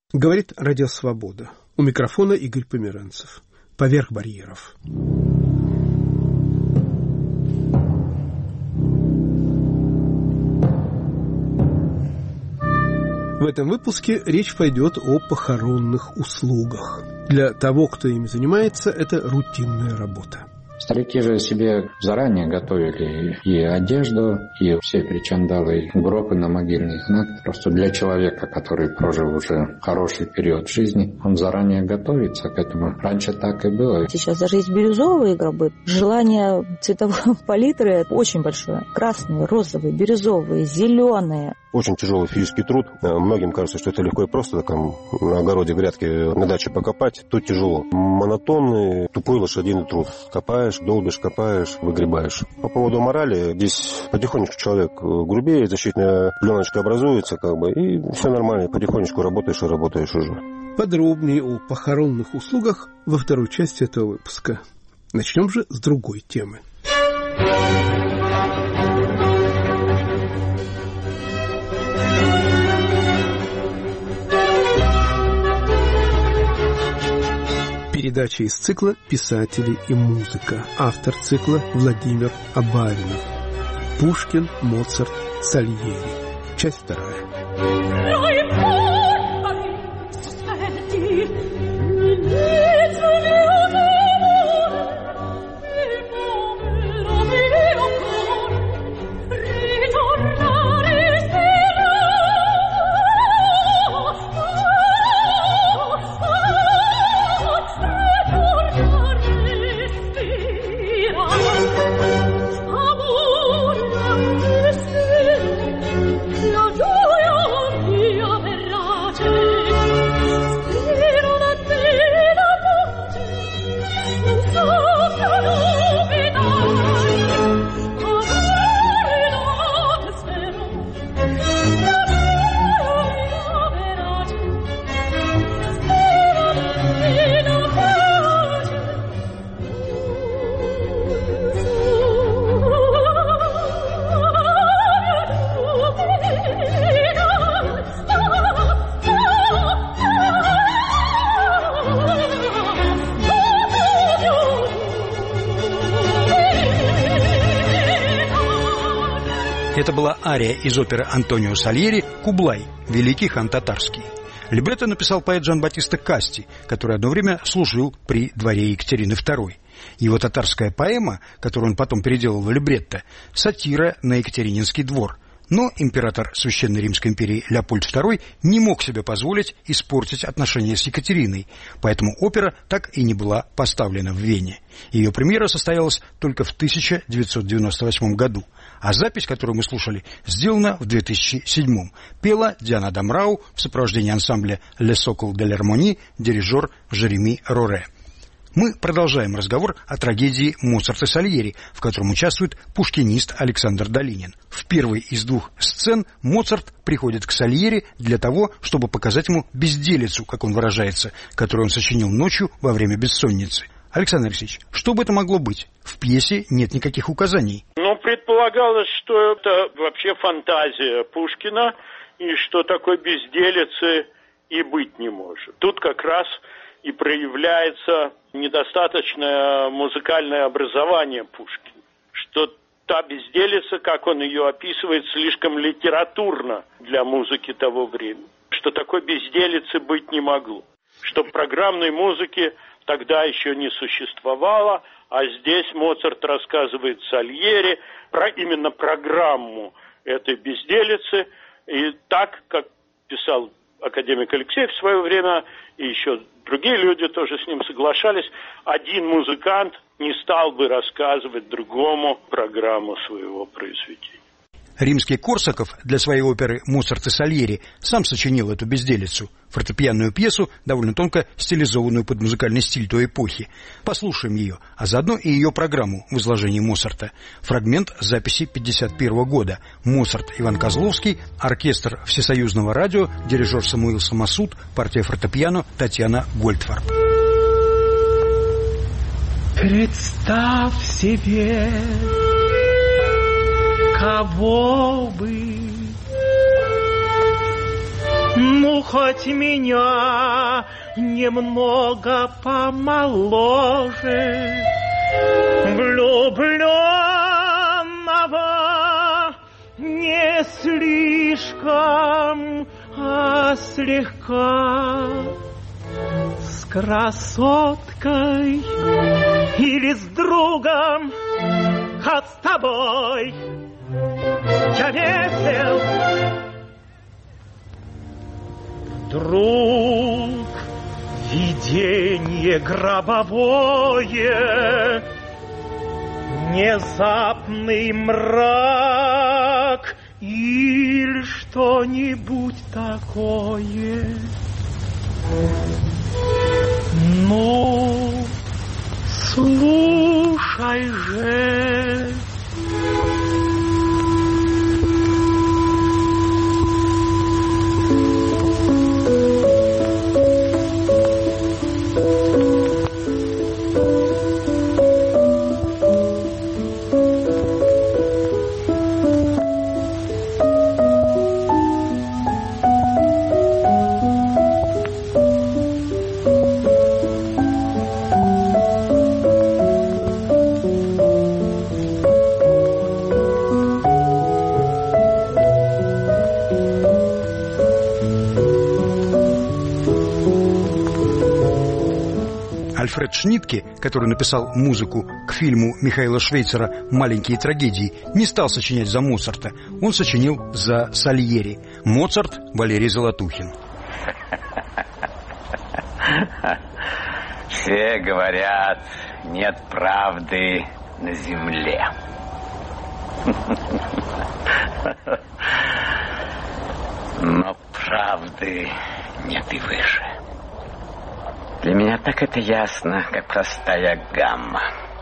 Говорит Радио Свобода. У микрофона Игорь Померанцев. Поверх барьеров. В этом выпуске речь пойдет о похоронных услугах. Для того, кто ими занимается, это рутинная работа. Старики же себе заранее готовили и одежду, и все причандалы, гробы на могильный знак. Просто для человека, который прожил уже хороший период жизни, он заранее готовится к этому. Раньше так и было. Сейчас даже есть бирюзовые гробы. Желание цветовой палитры очень большое. Красные, розовые, бирюзовые, зеленые. Очень тяжелый физический труд. Многим кажется, что это легко и просто, там, на огороде грядки на даче покопать. Тут тяжело. Монотонный, тупой лошадиный труд. Копаешь, долбишь, копаешь, выгребаешь. По поводу морали, здесь потихонечку человек грубеет, защитная пленочка образуется, и все нормально. Потихонечку работаешь и работаешь уже. Подробнее о похоронных услугах во второй части этого выпуска. Начнем же с другой темы. Передача из цикла «Писатели и музыка». Автор цикла Владимир Абаринов. Пушкин, Моцарт, Сальери. Часть 2. Это была ария из оперы Антонио Сальери «Кублай. Великий хан татарский». Либретто написал поэт Джанбаттиста Касти, который одно время служил при дворе Екатерины II. Его татарская поэма, которую он потом переделал в либретто, сатира на Екатерининский двор. Но император Священной Римской империи Леопольд II не мог себе позволить испортить отношения с Екатериной, поэтому опера так и не была поставлена в Вене. Ее премьера состоялась только в 1998 году, а запись, которую мы слушали, сделана в 2007. Пела Диана Дамрау в сопровождении ансамбля «Le Socle de l'Harmonie», дирижер Жереми Роре. Мы продолжаем разговор о трагедии Моцарта и Сальери, в котором участвует пушкинист Александр Долинин. В первой из двух сцен Моцарт приходит к Сальери для того, чтобы показать ему безделицу, как он выражается, которую он сочинил ночью во время бессонницы. Александр Алексеевич, что бы это могло быть? В пьесе нет никаких указаний. Предполагалось, что это вообще фантазия Пушкина, и что такой безделицы и быть не может. Тут как раз и проявляется недостаточное музыкальное образование Пушкина, что та безделица, как он ее описывает, слишком литературна для музыки того времени, что такой безделицы быть не могло, что программной музыки тогда еще не существовало, а здесь Моцарт рассказывает Сальери про именно программу этой безделицы, и так, как писал академик Алексеев в свое время, и еще другие люди тоже с ним соглашались, один музыкант не стал бы рассказывать другому программу своего произведения. Римский Корсаков для своей оперы «Моцарт и Сальери» сам сочинил эту безделицу, фортепианную пьесу, довольно тонко стилизованную под музыкальный стиль той эпохи. Послушаем ее, а заодно и ее программу в изложении Моцарта. Фрагмент записи 1951 года. Моцарт Иван Козловский, оркестр Всесоюзного радио, дирижер Самуил Самосуд, партия фортепиано Татьяна Гольдфарб. Представь себе, кого бы Ну, хоть меня немного помоложе, влюбленного не слишком, а слегка, с красоткой или с другом, как с тобой я весел. Вдруг видение гробовое, внезапный мрак или что-нибудь такое. Ну, слушай же. Альфред Шнитке, который написал музыку к фильму Михаила Швейцера «Маленькие трагедии», не стал сочинять за Моцарта. Он сочинил за Сальери. Моцарт – Валерий Золотухин. Все говорят, нет правды на земле. Но правды нет и выше. Для меня так это ясно, как простая гамма.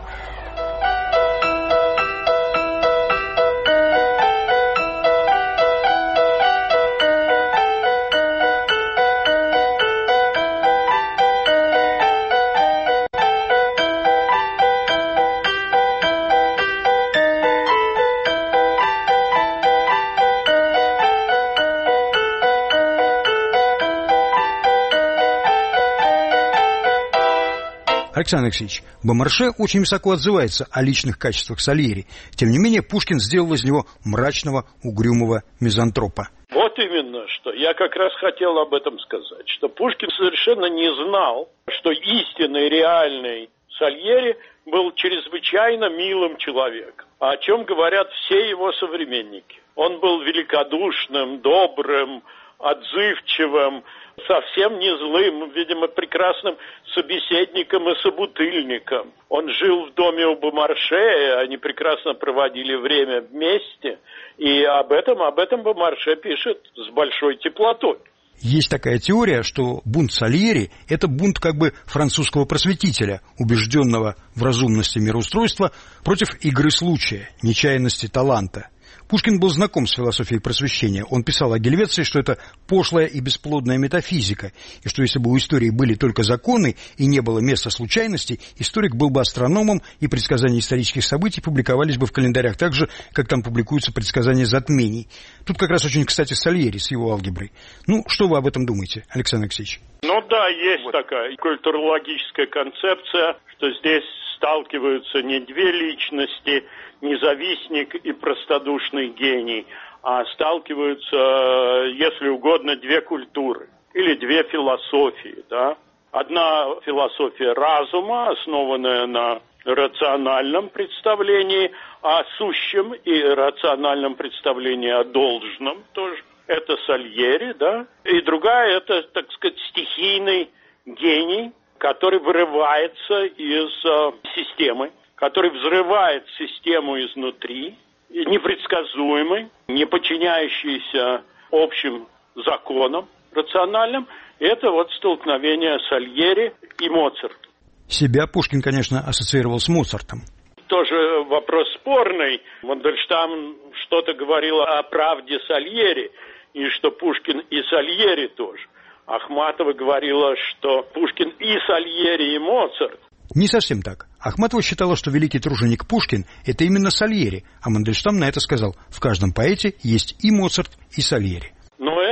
Александр Алексеевич, Бомарше очень высоко отзывается о личных качествах Сальери. Тем не менее, Пушкин сделал из него мрачного, угрюмого мизантропа. Вот именно что. Я как раз хотел об этом сказать, что Пушкин совершенно не знал, что истинный, реальный Сальери был чрезвычайно милым человеком, о чем говорят все его современники. Он был великодушным, добрым, отзывчивым, совсем не злым, видимо, прекрасным собеседником и собутыльником. Он жил в доме у Бомарше, они прекрасно проводили время вместе, и об этом Бомарше пишет с большой теплотой. Есть такая теория, что бунт Сальери – это бунт как бы французского просветителя, убежденного в разумности мироустройства, против игры случая, нечаянности таланта. Пушкин был знаком с философией просвещения. Он писал о Гельвеции, что это пошлая и бесплодная метафизика, и что если бы у истории были только законы и не было места случайностей, историк был бы астрономом, и предсказания исторических событий публиковались бы в календарях так же, как там публикуются предсказания затмений. Тут как раз очень, кстати, Сальери с его алгеброй. Ну, что вы об этом думаете, Александр Алексеевич? Ну да, есть такая культурологическая концепция, что здесь сталкиваются не две личности, независник и простодушный гений, а сталкиваются, если угодно, две культуры или две философии, да? Одна философия разума, основанная на рациональном представлении о сущем и рациональном представлении о должном тоже. Это Сальери, да? И другая, это, так сказать, стихийный гений, который вырывается из системы, который взрывает систему изнутри, непредсказуемый, не подчиняющийся общим законам рациональным. Это вот столкновение Сальери и Моцарта. Себя Пушкин, конечно, ассоциировал с Моцартом. Тоже вопрос спорный. Мандельштам что-то говорил о правде Сальери, и что Пушкин и Сальери тоже. Ахматова говорила, что Пушкин и Сальери, и Моцарт. Не совсем так. Ахматова считала, что великий труженик Пушкин – это именно Сальери, а Мандельштам на это сказал: в каждом поэте есть и Моцарт, и Сальери. Но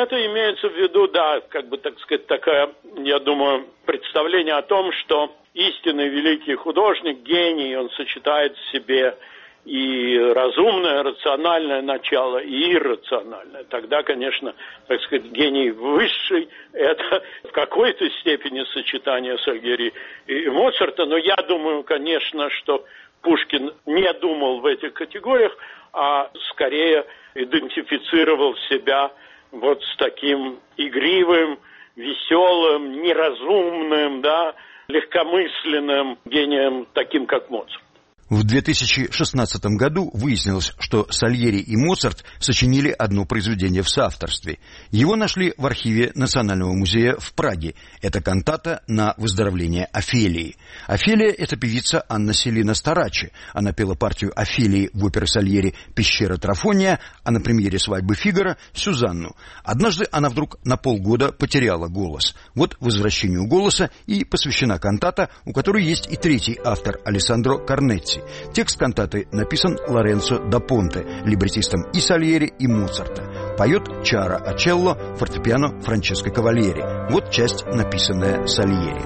это имеется в виду, да, как бы, так сказать, такая, я думаю, представление о том, что истинный великий художник, гений, он сочетает в себе и разумное, рациональное начало, и иррациональное. Тогда, конечно, так сказать, гений высший – это в какой-то степени сочетание Сальери и Моцарта. Но я думаю, конечно, что Пушкин не думал в этих категориях, а скорее идентифицировал себя вот с таким игривым, веселым, неразумным, да, легкомысленным гением, таким как Моцарт. В 2016 году выяснилось, что Сальери и Моцарт сочинили одно произведение в соавторстве. Его нашли в архиве Национального музея в Праге. Это кантата на выздоровление Офелии. Офелия – это певица Анна Селина Старачи. Она пела партию Офелии в опере Сальери «Пещера Трафония», а на премьере «Свадьбы Фигаро» – Сюзанну. Однажды она вдруг на полгода потеряла голос. Вот возвращению голоса и посвящена кантата, у которой есть и третий автор – Алессандро Корнетти. Текст кантаты написан Лоренцо да Понте, либретистом и Сальери, и Моцарта. Поет Чара Ачелло, фортепиано Франческо Кавальери. Вот часть, написанная Сальери.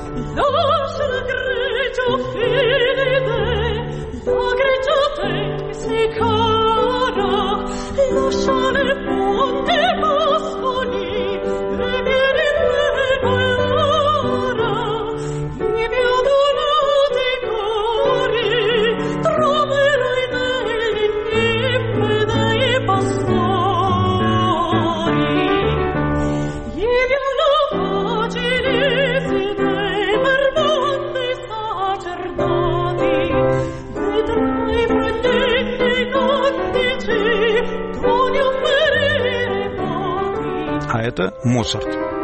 А это Моцарт.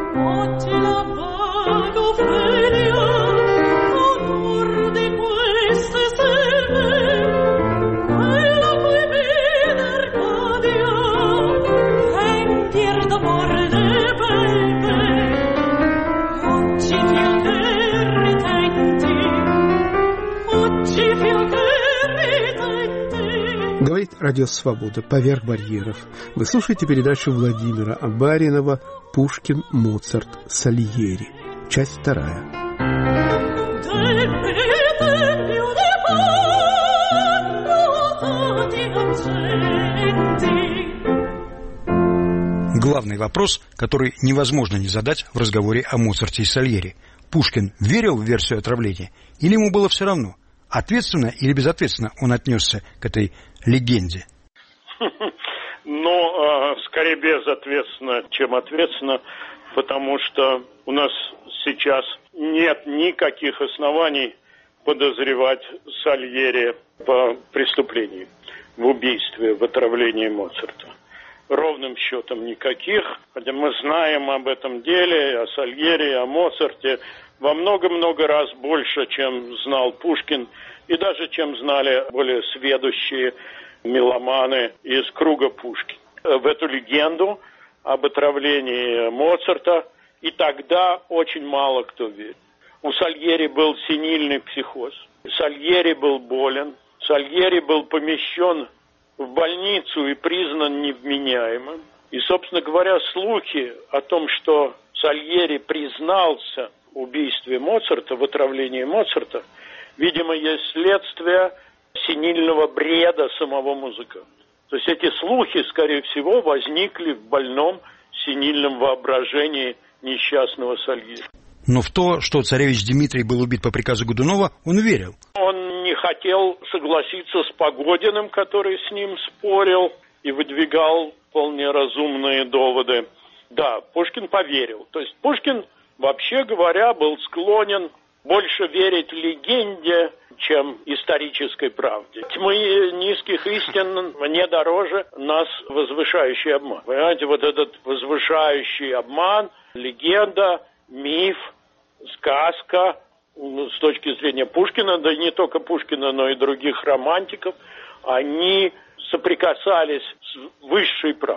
Говорит Радио Свобода «Поверх барьеров». Вы слушаете передачу Владимира Баринова «Пушкин, Моцарт, Сальери». Часть 2. Главный вопрос, который невозможно не задать в разговоре о Моцарте и Сальери. Пушкин верил в версию отравления или ему было все равно? Ответственно или безответственно он отнесся к этой легенде? Ну, скорее безответственно, чем ответственно, потому что у нас сейчас нет никаких оснований подозревать Сальери по преступлению, в убийстве, в отравлении Моцарта. Ровным счетом никаких, хотя мы знаем об этом деле, о Сальери, о Моцарте, во много-много раз больше, чем знал Пушкин, и даже чем знали более сведущие меломаны из круга Пушкина. В эту легенду об отравлении Моцарта и тогда очень мало кто верит. У Сальери был сенильный психоз, Сальери был болен, Сальери был помещен в больницу и признан невменяемым. И, собственно говоря, слухи о том, что Сальери признался в убийстве Моцарта, в отравлении Моцарта, видимо, есть следствие сенильного бреда самого музыканта. То есть эти слухи, скорее всего, возникли в больном сенильном воображении несчастного Сальери. Но в то, что царевич Дмитрий был убит по приказу Годунова, он верил. Он не хотел согласиться с Погодиным, который с ним спорил и выдвигал вполне разумные доводы. Да, Пушкин поверил. То есть Пушкин, вообще говоря, был склонен больше верить легенде, чем исторической правде. Тьмы низких истин мне дороже нас возвышающий обман. Понимаете, вот этот возвышающий обман, легенда, миф, сказка, с точки зрения Пушкина, да и не только Пушкина, но и других романтиков, они соприкасались с высшей правдой.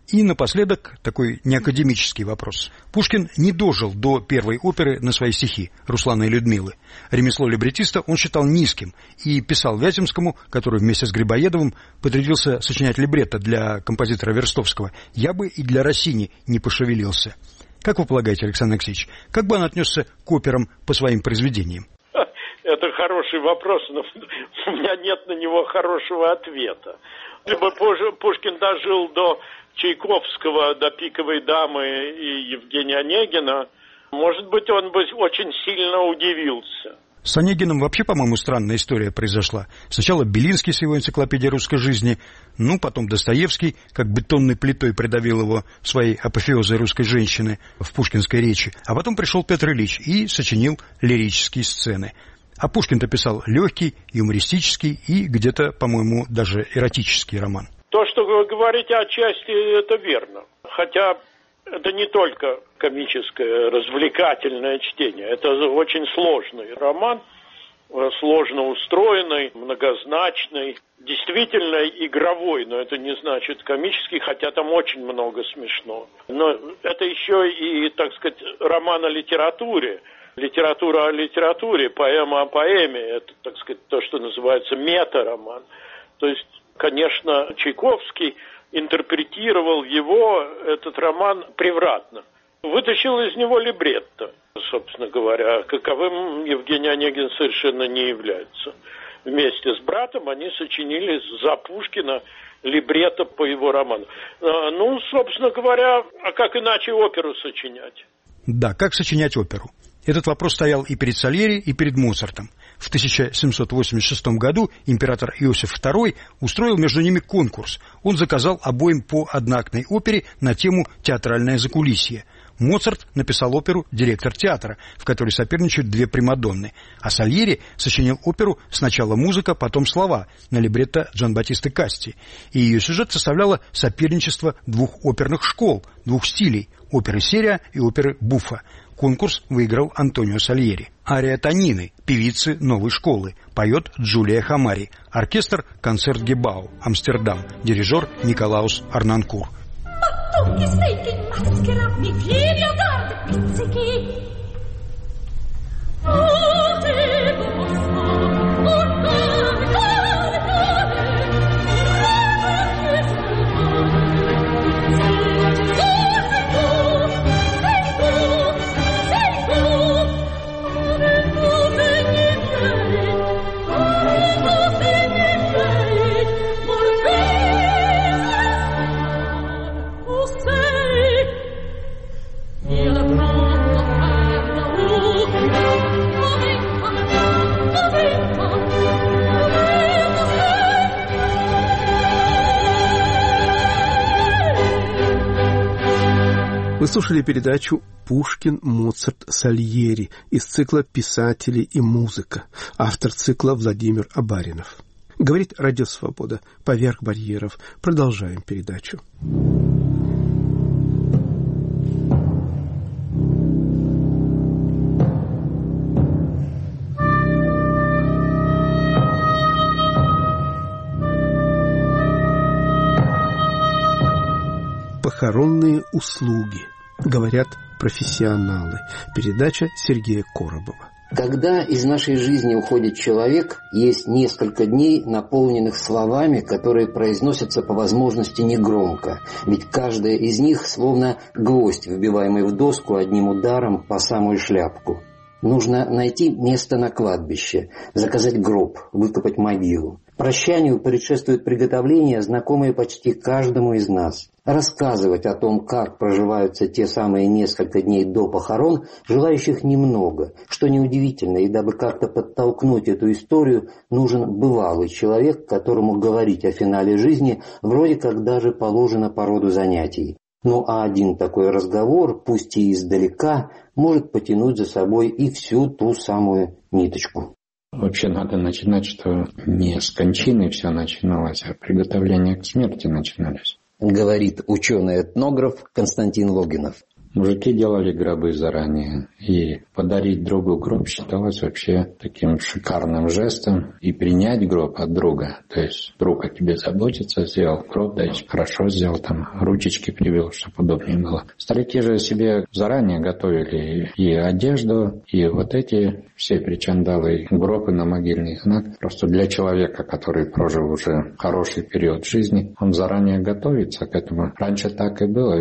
И напоследок такой неакадемический вопрос. Пушкин не дожил до первой оперы на свои стихи «Руслана и Людмилы». Ремесло либретиста он считал низким и писал Вяземскому, который вместе с Грибоедовым потрудился сочинять либретто для композитора Верстовского: «Я бы и для Россини не пошевелился». Как вы полагаете, Александр Алексеевич, как бы он отнесся к операм по своим произведениям? Это хороший вопрос, но у меня нет на него хорошего ответа. Либо Пушкин дожил до Чайковского, до «Пиковой дамы» и Евгения Онегина, может быть, он бы очень сильно удивился. С Онегиным вообще, по-моему, странная история произошла. Сначала Белинский с его энциклопедией русской жизни, потом Достоевский, как бетонной плитой придавил его своей апофеозой русской женщины в пушкинской речи, а потом пришел Петр Ильич и сочинил лирические сцены. А Пушкин-то писал легкий, юмористический и где-то, по-моему, даже эротический роман. То, что вы говорите отчасти, это верно. Хотя это не только комическое, развлекательное чтение. Это очень сложный роман, сложно устроенный, многозначный, действительно игровой, но это не значит комический, хотя там очень много смешного. Но это еще и, так сказать, роман о литературе. Литература о литературе, поэма о поэме. Это, так сказать, то, что называется мета-роман. То есть, конечно, Чайковский интерпретировал этот роман превратно. Вытащил из него либретто, собственно говоря, каковым Евгений Онегин совершенно не является. Вместе с братом они сочинили за Пушкина либретто по его роману. Собственно говоря, а как иначе оперу сочинять? Да, как сочинять оперу? Этот вопрос стоял и перед Сальери, и перед Моцартом. В 1786 году император Иосиф II устроил между ними конкурс. Он заказал обоим по одноактной опере на тему «Театральное закулисье». Моцарт написал оперу «Директор театра», в которой соперничают две примадонны, а Сальери сочинил оперу «Сначала музыка, потом слова» на либретто Джанбаттисты Касти. И ее сюжет составляло соперничество двух оперных школ, двух стилей – оперы Серия и оперы Буффа. Конкурс выиграл Антонио Сальери. Ария Тонины, певицы новой школы, поет Джулия Хамари. Оркестр «Концерт Гебау», Амстердам. Дирижер Николаус Арнанкур. Вы слушали передачу «Пушкин, Моцарт, Сальери» из цикла «Писатели и музыка». Автор цикла Владимир Абаринов. Говорит Радио Свобода. Поверх барьеров. Продолжаем передачу. Похоронные услуги. Говорят профессионалы. Передача Сергея Коробова. Когда из нашей жизни уходит человек, есть несколько дней, наполненных словами, которые произносятся по возможности негромко. Ведь каждая из них словно гвоздь, вбиваемый в доску одним ударом по самую шляпку. Нужно найти место на кладбище, заказать гроб, выкопать могилу. Прощанию предшествует приготовление, знакомое почти каждому из нас. Рассказывать о том, как проживаются те самые несколько дней до похорон, желающих немного, что неудивительно, и дабы как-то подтолкнуть эту историю, нужен бывалый человек, которому говорить о финале жизни вроде как даже положено по роду занятий. Ну а один такой разговор, пусть и издалека, может потянуть за собой и всю ту самую ниточку. Вообще надо начинать, что не с кончины все начиналось, а приготовления к смерти начинались. Говорит ученый-этнограф Константин Логинов. Мужики делали гробы заранее И подарить другу гроб считалось вообще таким шикарным жестом. И принять гроб от друга. То есть друг о тебе заботится, сделал гроб, да, хорошо сделал, там ручечки привел, чтобы удобнее было. Старики же себе заранее готовили и одежду, и вот эти все причандалы, гробы на могильный знак. Просто для человека, который прожил уже хороший период жизни, он заранее готовится к этому. Раньше так и было.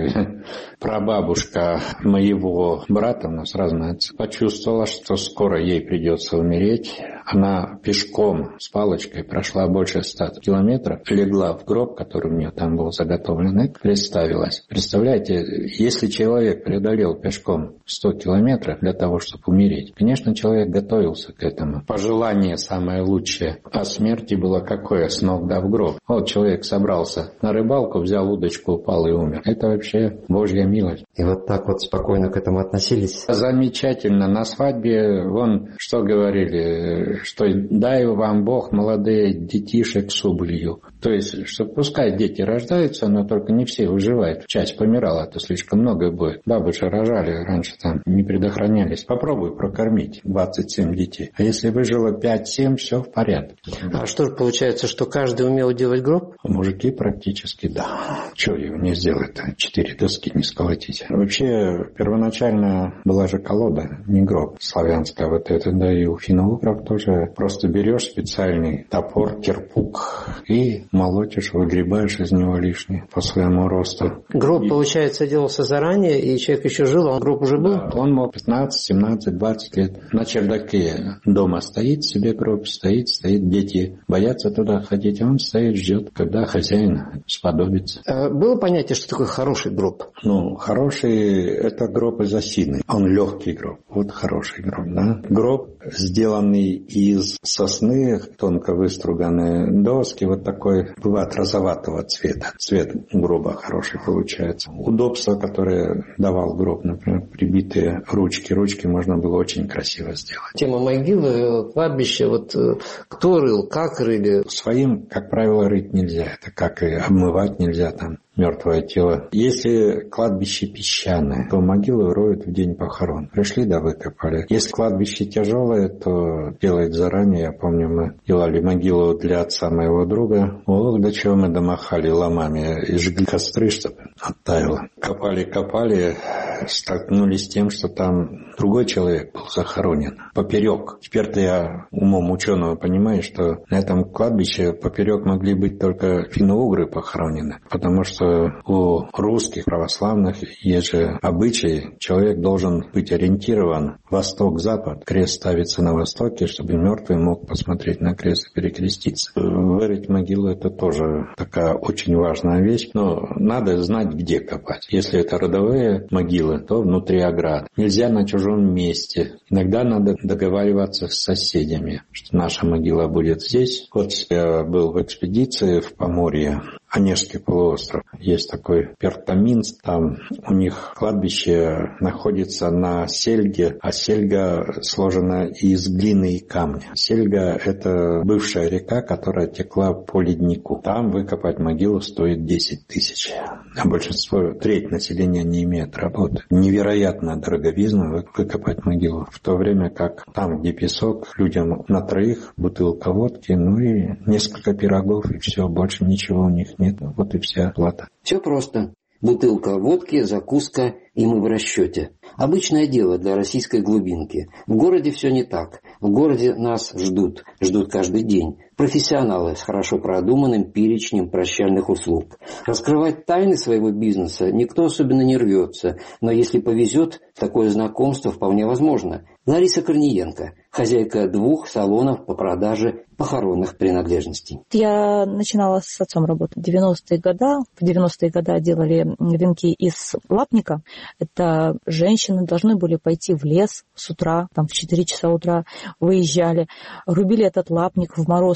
Прабабушка моего брата, у нас разные отцы, почувствовала, что скоро ей придется умереть. Она пешком с палочкой прошла больше 100 километров, легла в гроб, который у нее там был заготовлен, и представилась. Представляете, если человек преодолел пешком 100 километров для того, чтобы умереть, конечно, человек готовился к этому. Пожелание самое лучшее. А смерти было какое? С ног да в гроб. Вот человек собрался на рыбалку, взял удочку, упал и умер. Это вообще Божья милость. И вот так вот спокойно к этому относились? Замечательно. На свадьбе, вон, что говорили, что дай вам Бог молодые детишек с убылью. То есть, что пускай дети рождаются, но только не все выживают. Часть помирала, а то слишком много будет. Бабы же рожали раньше, там не предохранялись. Попробуй прокормить 27 детей. А если выжило 5-7, все в порядке. А что же получается, что каждый умел делать гроб? Мужики практически, да. Чего его не сделать? 4 доски не сколотить. Вообще, первоначально была же колода, не гроб. Славянская вот эта, да и у финно-угров тоже. Просто берешь специальный топор, кирпук и молотишь, выгребаешь из него лишнее по своему росту. Гроб, получается, делался заранее, и человек еще жил, а гроб уже был? Да, он мог 15, 17, 20 лет. На чердаке дома стоит себе гроб, стоит, дети боятся туда ходить, а он стоит, ждет, когда хозяин сподобится. А было понятие, что такое хороший гроб? Ну, хороший – это гроб из осины. Он легкий гроб. Вот хороший гроб, да? Гроб, сделанный из сосны, тонко выструганные доски, вот такой, бывает, розоватого цвета. Цвет гроба хороший получается. Удобство, которое давал гроб, например, прибитые ручки. Ручки можно было очень красиво сделать. Тема могилы, кладбища, вот кто рыл, как рыли? Своим, как правило, рыть нельзя. Это как и обмывать нельзя там мертвое тело. Если кладбище песчаное, то могилу роют в день похорон. Пришли, да выкопали. Если кладбище тяжелое, то делают заранее. Я помню, мы делали могилу для отца моего друга. Ох, до чего мы домахали ломами и жгли костры, чтобы оттаяло. Копали, столкнулись с тем, что там другой человек был захоронен поперек. Теперь-то я умом ученого понимаю, что на этом кладбище поперек могли быть только финно-угры похоронены, потому что у русских православных есть же обычай, человек должен быть ориентирован восток-запад. Крест ставится на востоке, чтобы мертвый мог посмотреть на крест и перекреститься. Вырыть могилу – это тоже такая очень важная вещь, но надо знать, где копать. Если это родовые могилы, то внутри оград. Нельзя на чужом месте. Иногда надо договариваться с соседями, что наша могила будет здесь. Вот я был в экспедиции в Поморье, Онежский полуостров. Есть такой Пертаминск, там у них кладбище находится на сельге, а сельга сложена из глины и камня. Сельга – это бывшая река, которая текла по леднику. Там выкопать могилу стоит 10 тысяч. А большинство, треть населения не имеет работы. Невероятно дороговизна выкопать могилу. В то время как там, где песок, людям на троих бутылка водки, ну и несколько пирогов, и все, больше ничего у них нет. Вот и вся плата. Все просто. Бутылка водки, закуска, и мы в расчете. Обычное дело для российской глубинки. В городе все не так. В городе нас ждут каждый день. Профессионалы с хорошо продуманным перечнем прощальных услуг. Раскрывать тайны своего бизнеса никто особенно не рвется, но если повезет, такое знакомство вполне возможно. Лариса Корниенко, хозяйка 2 салонов по продаже похоронных принадлежностей. Я начинала с отцом работать в 90-е годы. В 90-е годы делали венки из лапника. Это женщины должны были пойти в лес с утра, там в 4 часа утра выезжали, рубили этот лапник в мороз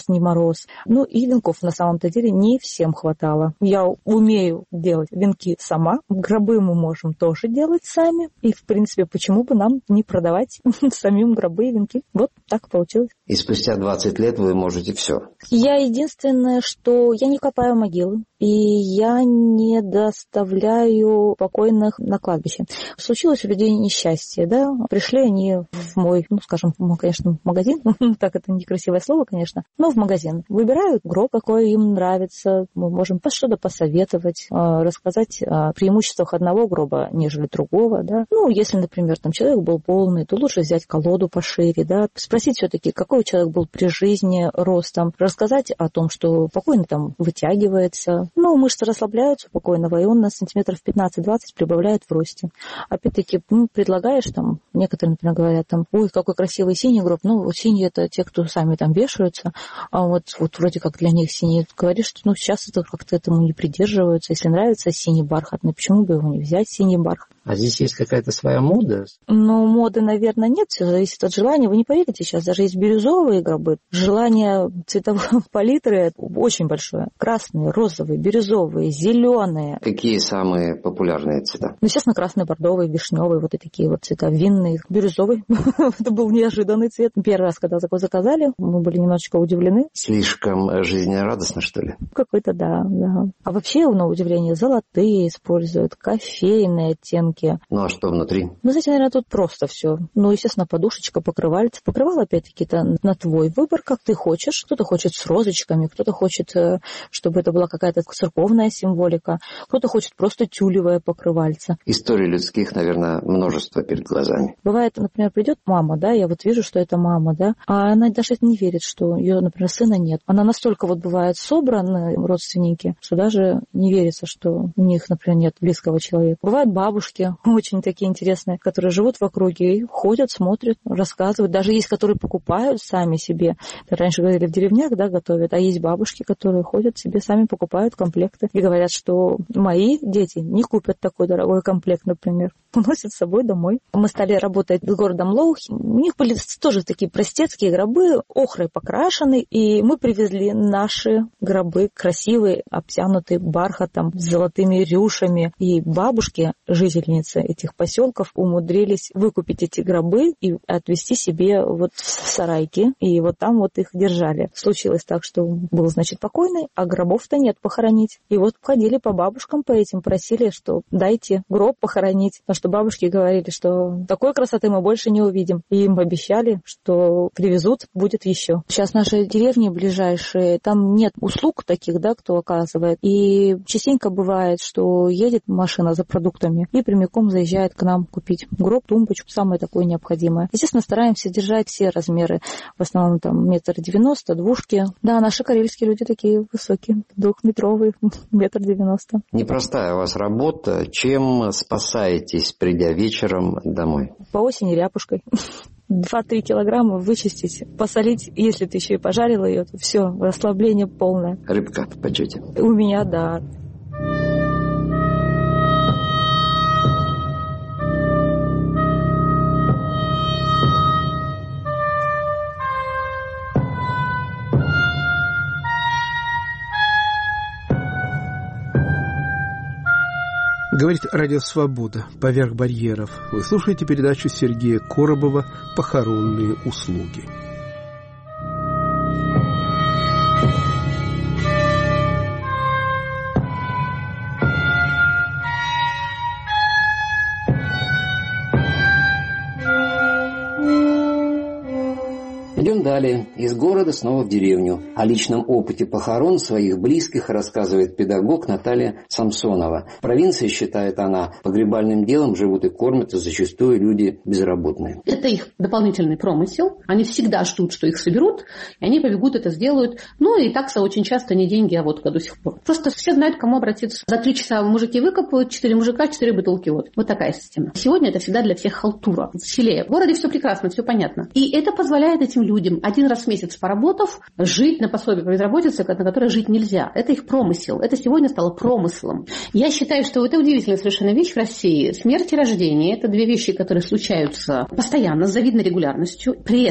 ни мороз. Ну и венков на самом-то деле не всем хватало. Я умею делать венки сама, гробы мы можем тоже делать сами. И, в принципе, почему бы нам не продавать самим гробы и венки? Вот так получилось. И спустя 20 лет вы можете все. Я единственное, что я не копаю могилы, и я не доставляю покойных на кладбище. Случилось у людей несчастье, да? Пришли они в мой, скажем, конечно, магазин, так это некрасивое слово, конечно, но в магазин. Выбирают гроб, какой им нравится. Мы можем что-то посоветовать, рассказать о преимуществах одного гроба, нежели другого, да? Ну, если, например, там человек был полный, то лучше взять колоду пошире, да? Спросить все-таки, какой человек был при жизни ростом, рассказать о том, что покойный там вытягивается. Ну, мышцы расслабляются у покойного, и он на сантиметров 15-20 прибавляет в росте. Опять-таки, предлагаешь там, некоторые, например, говорят там, ой, какой красивый синий гроб. Ну, синий это те, кто сами там вешаются, а вот вроде как для них синий. Говоришь, что сейчас это как-то этому не придерживаются. Если нравится синий бархатный, почему бы его не взять, синий бархат? А здесь есть какая-то своя мода? Ну, моды, наверное, нет. Все зависит от желания. Вы не поверите, сейчас даже есть бирюзовые гробы. Желание цветовой палитры очень большое. Красные, розовые, бирюзовые, зеленые. Какие самые популярные цвета? Ну, естественно, красный, бордовый, вишневый, вот и такие вот цвета. Винный, бирюзовый. Это был неожиданный цвет. Первый раз, когда такой заказали, мы были немножечко удивлены. Слишком жизнерадостно, что ли? Какой-то, да. А вообще, на удивление, золотые используют, кофейные оттенки. Ну, а что внутри? Ну, знаете, наверное, тут просто все. Ну, естественно, подушечка, покрывальце. Покрывало, опять-таки, это на твой выбор, как ты хочешь. Кто-то хочет с розочками, кто-то хочет, чтобы это была какая-то церковная символика, кто-то хочет просто тюлевое покрывальце. Историй людских, наверное, множество перед глазами. Бывает, например, придет мама, да, я вот вижу, что это мама, да, а она даже не верит, что ее, например, сына нет. Она настолько вот бывает собрана, родственники, что даже не верится, что у них, например, нет близкого человека. Бывают бабушки, очень такие интересные, которые живут в округе и ходят, смотрят, рассказывают. Даже есть, которые покупают сами себе. Раньше говорили, в деревнях, да, готовят, а есть бабушки, которые ходят себе, сами покупают комплекты и говорят, что мои дети не купят такой дорогой комплект, например, уносят с собой домой. Мы стали работать с городом Лоухи. У них были тоже такие простецкие гробы, охрой покрашены, и мы привезли наши гробы, красивые, обтянутые бархатом, с золотыми рюшами. И бабушки, жительницы этих поселков, умудрились выкупить эти гробы и отвезти себе вот в сарайки, и вот там вот их держали. Случилось так, что был, значит, покойный, а гробов-то нет похоронить. И вот ходили по бабушкам по этим, просили, что дайте гроб похоронить. Потому что бабушки говорили, что такой красоты мы больше не увидим. И им обещали, что привезут, будет еще. Сейчас наши деревни ближайшие, там нет услуг таких, да, кто оказывает. И частенько бывает, что едет машина за продуктами и прямиком заезжает к нам купить гроб, тумбочку, самое такое необходимое. Естественно, стараемся держать все размеры. В основном там 1,90 м, двушки. Да, наши карельские люди такие высокие, 2-метровые, 1,90 м. Непростая у вас работа. Чем спасаетесь, придя вечером домой? По осени ряпушкой. 2-3 килограмма вычистить, посолить. Если ты еще и пожарила ее, то все, расслабление полное. Рыбка в почете? У меня, да. Говорит Радио Свобода. Поверх барьеров. Вы слушаете передачу Сергея Коробова «Похоронные услуги». Идем далее. Из города снова в деревню. О личном опыте похорон своих близких рассказывает педагог Наталья Самсонова. В провинции, считает она, погребальным делом живут и кормятся зачастую люди безработные. Это их дополнительный промысел. Они всегда ждут, что их соберут, и они побегут это сделают. Ну и такса очень часто не деньги, а водка до сих пор. Просто все знают, к кому обратиться. За 3 часа мужики выкопают, 4 мужика, 4 бутылки водки. Вот такая система. Сегодня это всегда для всех халтура. В селе, в городе все прекрасно, все понятно. И это позволяет этим людям, один раз в месяц поработав, жить на пособие по безработице, на которое жить нельзя. Это их промысел. Это сегодня стало промыслом. Я считаю, что это удивительная совершенно вещь в России. Смерть и рождение – это 2 вещи, которые случаются постоянно, с завидной регулярностью. При этом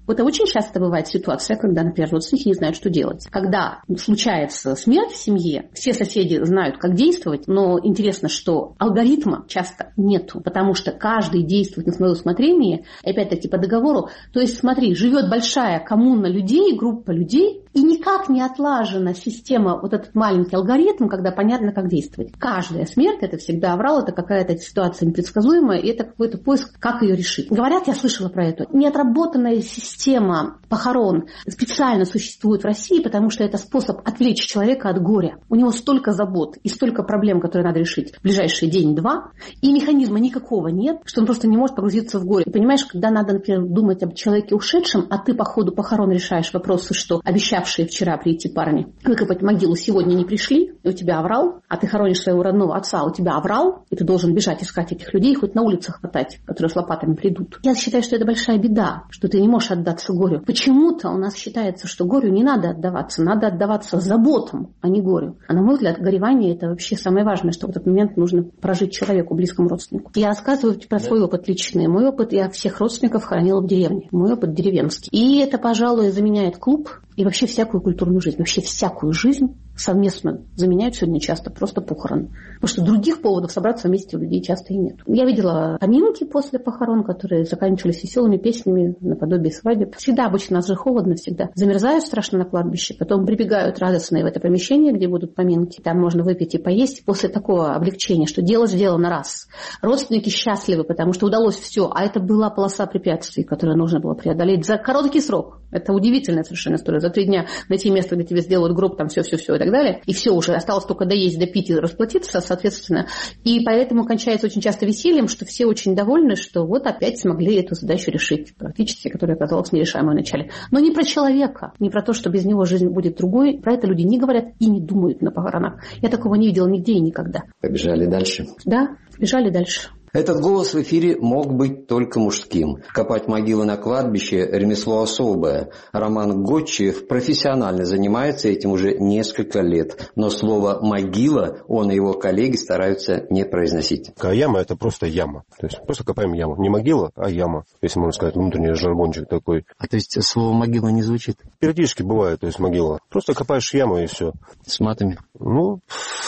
Это очень часто бывает ситуация, когда, например, родственники не знают, что делать. Когда случается смерть в семье, все соседи знают, как действовать, но интересно, что алгоритма часто нету, потому что каждый действует на свое усмотрение, опять-таки по договору. То есть, смотри, живет большая коммуна людей, группа людей, и никак не отлажена система, вот этот маленький алгоритм, когда понятно, как действовать. Каждая смерть – это всегда аврал, это какая-то ситуация непредсказуемая, и это какой-то поиск, как ее решить. Говорят, я слышала про это, неотработанная система похорон специально существует в России, потому что это способ отвлечь человека от горя. У него столько забот и столько проблем, которые надо решить в ближайший день-два, и механизма никакого нет, что он просто не может погрузиться в горе. И понимаешь, когда надо, например, думать об человеке ушедшем, а ты по ходу похорон решаешь вопросы, что обещавшие вчера прийти парни выкопать могилу сегодня не пришли, и у тебя аврал, а ты хоронишь своего родного отца, у тебя аврал, и ты должен бежать искать этих людей, хоть на улицах хватать, которые с лопатами придут. Я считаю, что это большая беда, что ты не можешь отдаться горю. Почему-то у нас считается, что горю не надо отдаваться заботам, а не горю. А на мой взгляд, горевание – это вообще самое важное, что в этот момент нужно прожить человеку, близкому родственнику. Я рассказываю про свой опыт личный. Мой опыт, я всех родственников хоронила в деревне. Мой опыт деревенский. И это, пожалуй, заменяет клуб и вообще всякую культурную жизнь. Вообще всякую жизнь совместно заменяют сегодня часто просто похороны. Потому что других поводов собраться вместе у людей часто и нет. Я видела поминки после похорон, которые заканчивались веселыми песнями наподобие свадеб. Всегда обычно у нас же холодно, всегда. Замерзают страшно на кладбище, потом прибегают радостные в это помещение, где будут поминки. Там можно выпить и поесть. После такого облегчения, что дело сделано раз. Родственники счастливы, потому что удалось все. А это была полоса препятствий, которую нужно было преодолеть за короткий срок. Это удивительная совершенно история. За 3 дня найти место, где тебе сделают гроб, там все-все-все и так далее. И все уже. Осталось только доесть, допить и расплатиться, соответственно. И поэтому кончается очень часто весельем, что все очень довольны, что вот опять смогли эту задачу решить. Практически, которая оказалась нерешаемой вначале. Но не про человека, не про то, что без него жизнь будет другой. Про это люди не говорят и не думают на похоронах. Я такого не видела нигде и никогда. Побежали дальше. Да, бежали дальше. Этот голос в эфире мог быть только мужским. Копать могилы на кладбище – ремесло особое. Роман Готчиев профессионально занимается этим уже несколько лет. Но слово «могила» он и его коллеги стараются не произносить. А яма – это просто яма. То есть просто копаем яму. Не могила, а яма. Если можно сказать, внутренний жаргончик такой. А то есть слово «могила» не звучит? Периодически бывает, то есть могила. Просто копаешь яму и все. С матами? Ну,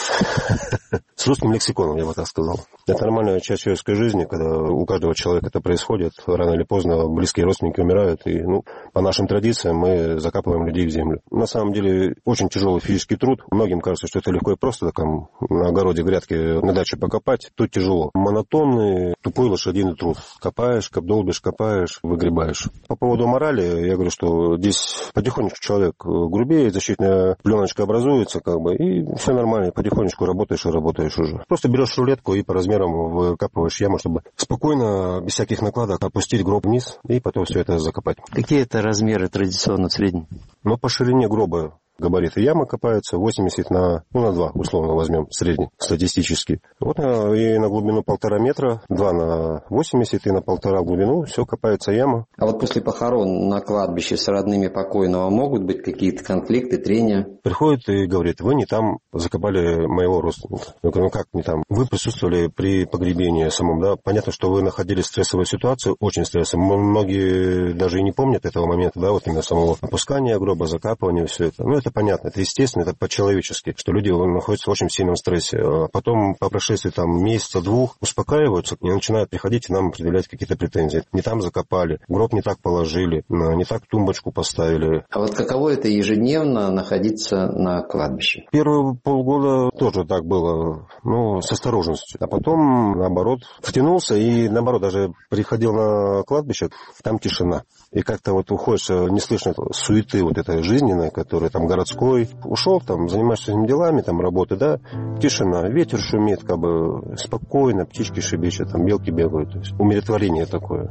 с русским лексиконом, я бы так сказал. Это нормальная часть человеческой жизни, когда у каждого человека это происходит. Рано или поздно близкие родственники умирают. И, по нашим традициям мы закапываем людей в землю. На самом деле, очень тяжелый физический труд. Многим кажется, что это легко и просто, там, на огороде грядки на даче покопать. Тут тяжело. Монотонный, тупой лошадиный труд. Копаешь, долбишь, копаешь, выгребаешь. По поводу морали, я говорю, что здесь потихонечку человек грубеет, защитная пленочка образуется, и все нормально. Потихонечку работаешь и работаешь уже. Просто берешь рулетку и по размерам выкапываешь яму, чтобы спокойно, без всяких накладок, опустить гроб вниз и потом все это закопать. Какие это размеры традиционно средние? По ширине гроба габариты ямы копаются 80 на 2, условно возьмем, средний, статистически. И на глубину 1,5 метра, 2 на 80 и на 1,5 глубину, все копается яма. А вот после похорон на кладбище с родными покойного могут быть какие-то конфликты, трения? Приходит и говорит: вы не там закопали моего родственника. Я говорю: как не там? Вы присутствовали при погребении самом, да? Понятно, что вы находились в стрессовой ситуации, очень стрессовой. Многие даже и не помнят этого момента, да, именно самого опускания гроба, закапывания, все это. Это понятно, это естественно, это по-человечески, что люди находятся в очень сильном стрессе. А потом, по прошествии месяца-двух, успокаиваются и начинают приходить и нам предъявлять какие-то претензии. Не там закопали, гроб не так положили, не так тумбочку поставили. А вот каково это ежедневно находиться на кладбище? Первые полгода тоже так было, с осторожностью. А потом, наоборот, втянулся и, наоборот, даже приходил на кладбище, там тишина. И как-то уходишь, не слышно суеты этой жизненной, которая там городской. Ушел, там, занимаешься этими делами, там, работы, да, тишина, ветер шумит, спокойно, птички шебечут, там, белки бегают. То есть умиротворение такое.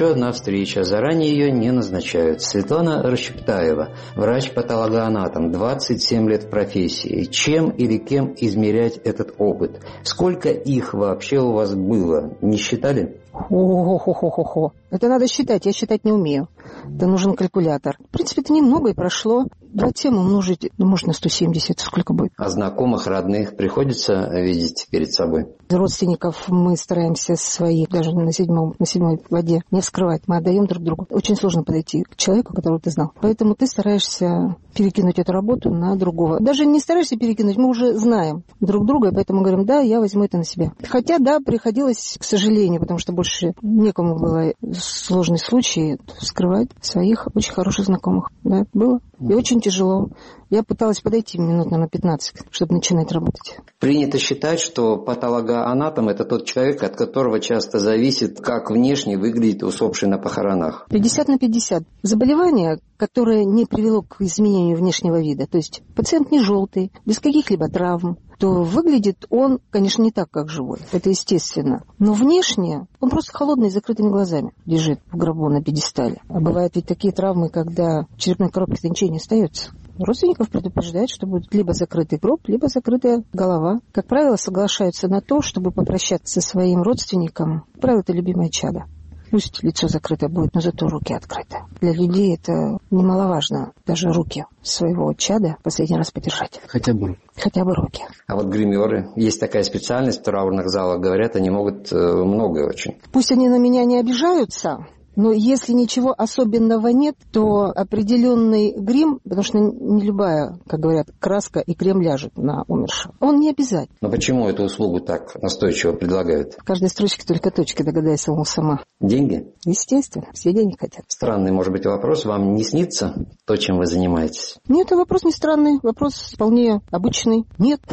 Еще одна встреча. Заранее ее не назначают. Светлана Расчептаева, врач-патологоанатом, 27 лет в профессии. Чем или кем измерять этот опыт? Сколько их вообще у вас было? Не считали? Хо-хо-хо-хо-хо. Это надо считать, я считать не умею. Это нужен калькулятор. В принципе, это немного и прошло. 27 умножить, может, на 170, сколько будет. А знакомых, родных приходится видеть перед собой? Родственников мы стараемся своих, даже на седьмой воде, не вскрывать. Мы отдаем друг другу. Очень сложно подойти к человеку, которого ты знал. Поэтому ты стараешься перекинуть эту работу на другого. Даже не стараешься перекинуть, мы уже знаем друг друга, и поэтому говорим, да, я возьму это на себя. Хотя, да, приходилось, к сожалению, потому что больше некому было сложный случай вскрывать своих очень хороших знакомых. Да, было. И очень тяжело. Я пыталась подойти минут на 15, чтобы начинать работать. Принято считать, что патологоанатом – это тот человек, от которого часто зависит, как внешне выглядит усопший на похоронах. 50/50. Заболевание, которое не привело к изменению внешнего вида, то есть пациент не желтый, без каких-либо травм, то выглядит он, конечно, не так, как живой. Это естественно. Но внешне он просто холодный, с закрытыми глазами лежит в гробу на пьедестале. А бывают ведь такие травмы, когда в черепной коробке ничего не остается. Родственников предупреждают, что будет либо закрытый гроб, либо закрытая голова. Как правило, соглашаются на то, чтобы попрощаться со своим родственником. Как правило, это любимое чадо. Пусть лицо закрыто будет, но зато руки открыты. Для людей это немаловажно. Даже руки своего чада последний раз подержать. Хотя бы руки. А вот гримеры, есть такая специальность в траурных залах, говорят, они могут многое очень. Пусть они на меня не обижаются, но если ничего особенного нет, то определенный грим, потому что не любая, как говорят, краска и крем ляжет на умершего, он не обязательно. Но почему эту услугу так настойчиво предлагают? В каждой строчке только точки, догадайся сама. Деньги? Естественно, все денег хотят. Странный, может быть, вопрос. Вам не снится то, чем вы занимаетесь? Нет, вопрос не странный, вопрос вполне обычный. Нет.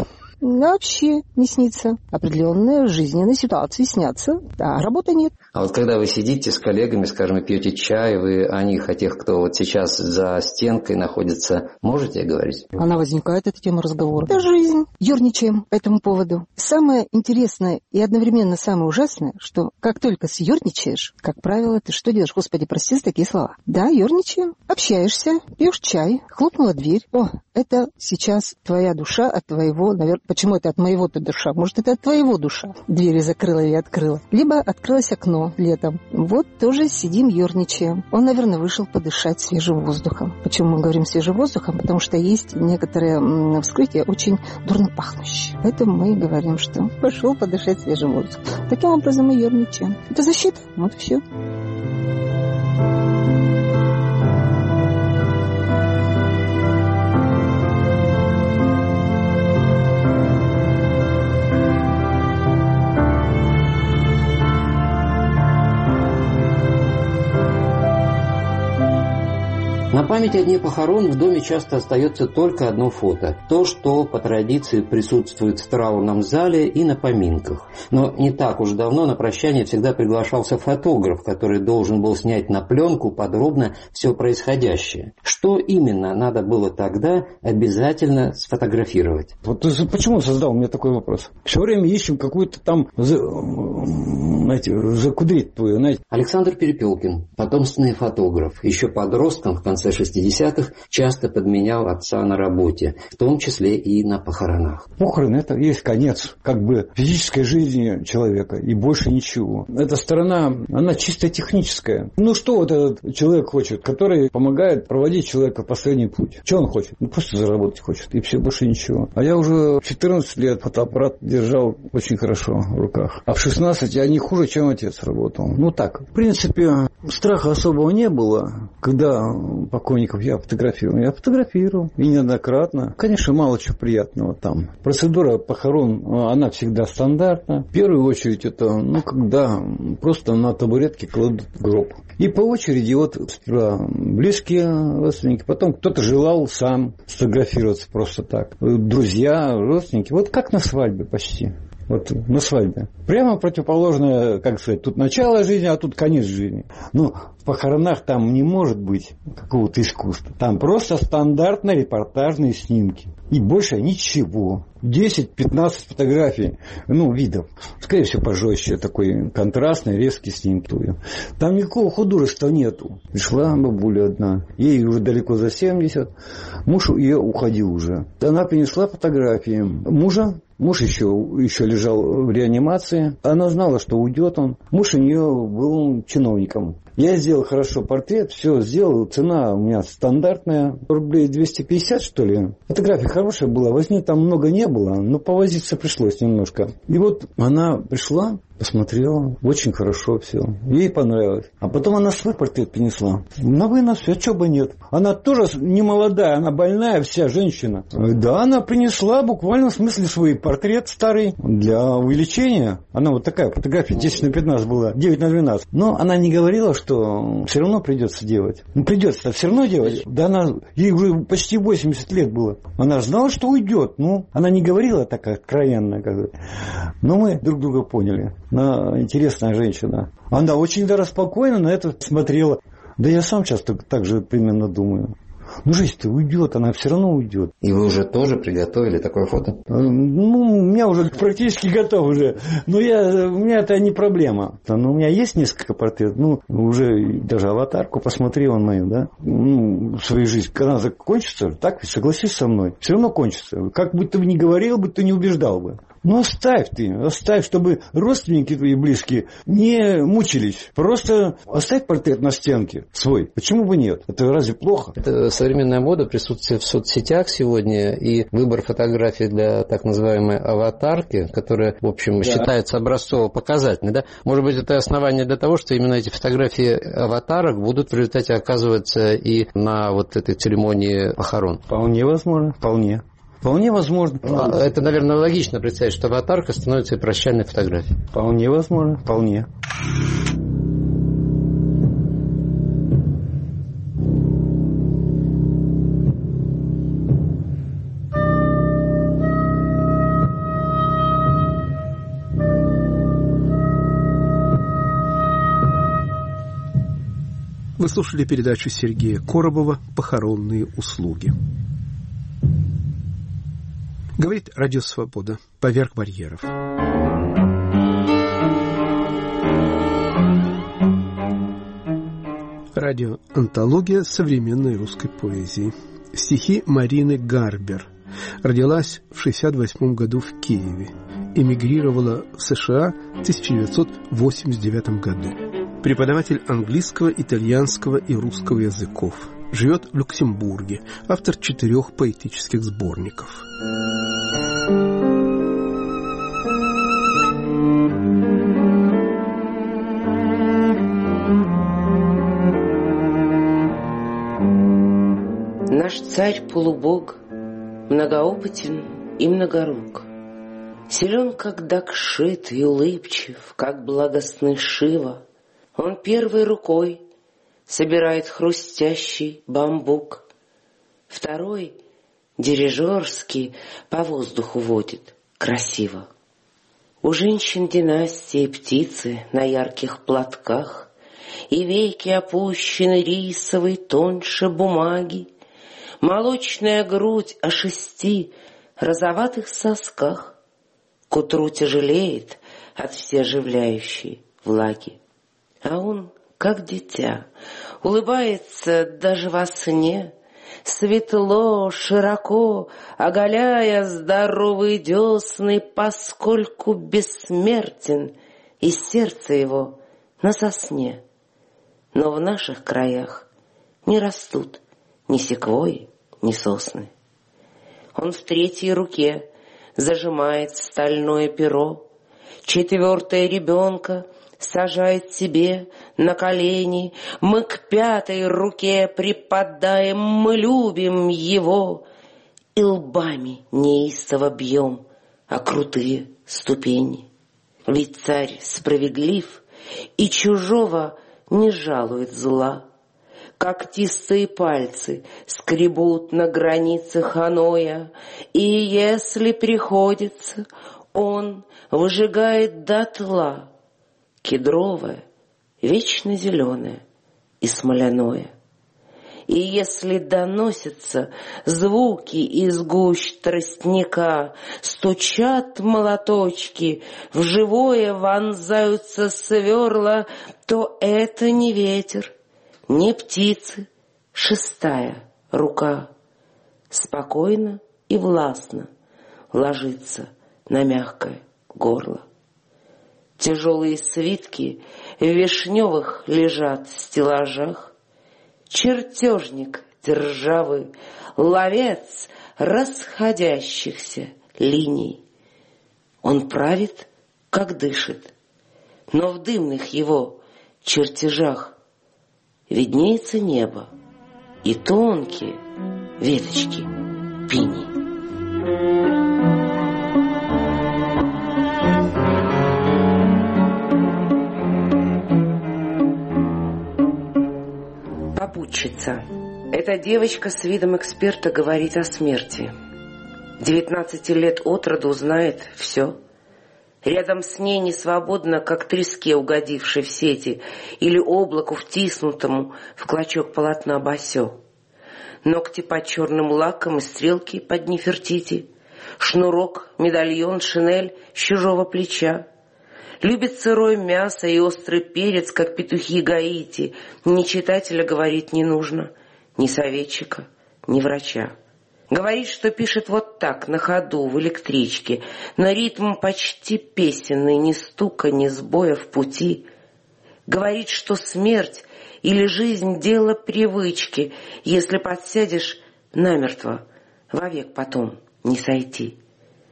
Вообще не снится. Определенные жизненные ситуации снятся, а работы нет. А вот когда вы сидите с коллегами, скажем, и пьете чай, вы о них, о тех, кто вот сейчас за стенкой находится, можете говорить? Она возникает, эта тема разговора. Это жизнь. Ёрничаем по этому поводу. Самое интересное и одновременно самое ужасное, что как только съёрничаешь, как правило, ты что делаешь? Господи, прости за такие слова. Да, ёрничаем. Общаешься, пьешь чай, хлопнула дверь. О, это сейчас твоя душа от твоего, наверное, почему это от моего-то душа? Может, это от твоего душа двери закрыла или открыла. Либо открылось окно летом. Вот тоже сидим, ёрничаем. Он, наверное, вышел подышать свежим воздухом. Почему мы говорим свежим воздухом? Потому что есть некоторые вскрытия очень дурно пахнущие. Поэтому мы и говорим, что пошел подышать свежим воздухом. Таким образом мы ёрничаем. Это защита. Вот и все. На память о дне похорон в доме часто остается только одно фото. То, что по традиции присутствует в траурном зале и на поминках. Но не так уж давно на прощание всегда приглашался фотограф, который должен был снять на пленку подробно все происходящее. Что именно надо было тогда обязательно сфотографировать? Вот почему создал мне такой вопрос? Все время ищем какую-то там, закудрить твою, знаете. Александр Перепелкин, потомственный фотограф, еще подростком в конце 60-х часто подменял отца на работе, в том числе и на похоронах. Похороны – это есть конец как бы физической жизни человека и больше ничего. Эта сторона, она чисто техническая. Ну что вот этот человек хочет, который помогает проводить человека в последний путь? Что он хочет? Ну просто заработать хочет и все, больше ничего. А я уже в 14 лет фотоаппарат держал очень хорошо в руках. А в 16 я не хуже, чем отец работал. Ну так, в принципе, страха особого не было, когда покойников я фотографировал. Я фотографировал. И неоднократно. Конечно, мало чего приятного там. Процедура похорон, она всегда стандартна. В первую очередь это, когда просто на табуретке кладут гроб. И по очереди вот сперва близкие родственники, потом кто-то желал сам сфотографироваться просто так. Друзья, родственники. Вот как на свадьбе почти. Вот на свадьбе. Прямо противоположное, как сказать, тут начало жизни, а тут конец жизни. Ну, в похоронах там не может быть какого-то искусства. Там просто стандартные репортажные снимки. И больше ничего. 10-15 фотографий, видов. Скорее всего, пожестче. Такой контрастный, резкий снимок. Там никакого художества нету. Пришла бабуля одна. Ей уже далеко за 70. Муж ее уходил уже. Она принесла фотографии мужа. Муж еще лежал в реанимации. Она знала, что уйдет он. Муж у нее был чиновником. Я сделал хорошо портрет, все сделал. Цена у меня стандартная. Рублей 250, что ли. Фотография хорошая была. Возни там много не было, но повозиться пришлось немножко. И вот она пришла, посмотрела. Очень хорошо все. Ей понравилось. А потом она свой портрет принесла. На вынос, а чего бы нет. Она тоже не молодая, она больная вся женщина. Да, она принесла буквально в смысле свой портрет старый для увеличения. Она вот такая фотография 10/15 была, 9/12. Но она не говорила, что все равно придется делать. Придется все равно делать. Да ей уже почти 80 лет было. Она знала, что уйдет. Она не говорила так откровенно. Но мы друг друга поняли. Она интересная женщина. Она очень даже спокойно на это смотрела. Да я сам часто так же примерно думаю. Жизнь-то уйдет, она все равно уйдет. И вы уже тоже приготовили такое фото? У меня уже практически готов уже. Но у меня это не проблема. У меня есть несколько портретов. Уже даже аватарку посмотри, он мою, да? Свою жизнь. Когда она закончится, так ведь согласись со мной. Все равно кончится. Как бы ты ни говорил, бы ты не убеждал бы. Оставь, чтобы родственники твои близкие не мучились. Просто оставь портрет на стенке свой. Почему бы нет? Это разве плохо? Это современная мода, присутствие в соцсетях сегодня и выбор фотографий для так называемой аватарки, которая, в общем, считается образцово-показательной. Да? Может быть, это основание для того, что именно эти фотографии аватарок будут в результате оказываться и на вот этой церемонии похорон? Вполне возможно, вполне. Вполне возможно. Это, наверное, логично представить, что аватарка становится и прощальной фотографией. Вполне возможно, вполне. Вы слушали передачу Сергея Коробова «Похоронные услуги». Говорит Радио Свобода. Поверх барьеров. Радио «Антология современной русской поэзии». Стихи Марины Гарбер. Родилась в 1968 году в Киеве. Эмигрировала в США в 1989 году. Преподаватель английского, итальянского и русского языков. Живет в Люксембурге. Автор 4 поэтических сборников. Наш царь-полубог многоопытен и многорук. Силен, как Дакшит, и улыбчив, как благостный Шива. Он первой рукой собирает хрустящий бамбук, второй дирижерский по воздуху водит красиво. У женщин династии птицы на ярких платках, и веки опущены рисовой тоньше бумаги, молочная грудь о 6 розоватых сосках к утру тяжелеет от всеоживляющей влаги. А он, как дитя, улыбается даже во сне, светло, широко, оголяя здоровые десны, поскольку бессмертен и сердце его на сосне. Но в наших краях не растут ни секвойи, ни сосны. Он в 3-й руке зажимает стальное перо, 4-е ребенка сажает себе на колени, мы к 5-й руке припадаем, мы любим его и лбами неистово бьем о крутые ступени. Ведь царь справедлив и чужого не жалует зла. Когтистые пальцы скребут на границе Ханоя, и если приходится Он выжигает дотла кедровое, вечно зеленое и смоляное. И если доносятся звуки из гущ тростника, стучат молоточки, в живое вонзаются сверла, то это не ветер, не птицы, шестая рука. Спокойно и властно ложится на мягкое горло. Тяжелые свитки в вишневых лежат стеллажах. Чертежник державы, ловец расходящихся линий. Он правит, как дышит, но в дымных его чертежах виднеется небо и тонкие веточки пиней. Попутчица. Эта девочка с видом эксперта говорит о смерти. 19 лет от роду знает все. Рядом с ней не свободно, как треске, угодившей в сети, или облаку, втиснутому в клочок полотна босё. Ногти под черным лаком и стрелки под Нефертити, шнурок, медальон, шинель с чужого плеча. Любит сырое мясо и острый перец, как петухи Гаити. Ни читателя, говорит, не нужно, ни советчика, ни врача. Говорит, что пишет вот так, на ходу, в электричке, на ритм почти песенный, ни стука, ни сбоя в пути. Говорит, что смерть или жизнь — дело привычки, если подсядешь намертво, вовек потом не сойти.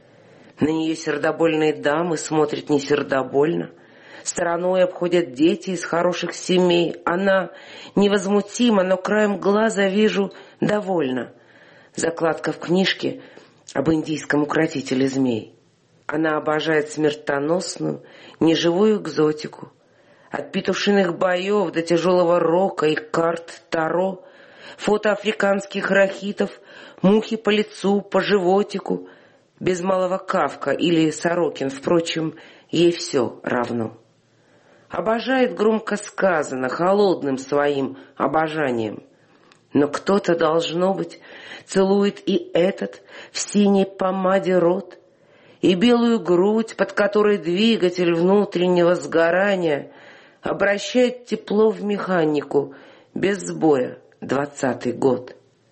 На нее сердобольные дамы смотрят не сердобольно. Стороной обходят дети из хороших семей. Она невозмутима, но краем глаза вижу довольна. Закладка в книжке об индийском укротителе змей. Она обожает смертоносную, неживую экзотику. От петушиных боев до тяжелого рока и карт Таро, фото африканских рахитов, мухи по лицу, по животику. Без малого Кафка или Сорокин, впрочем, ей все равно. Обожает громко сказано, холодным своим обожанием. Но кто-то, должно быть, целует и этот в синей помаде рот, и белую грудь, под которой двигатель внутреннего сгорания обращает тепло в механику, без сбоя, 20-й год.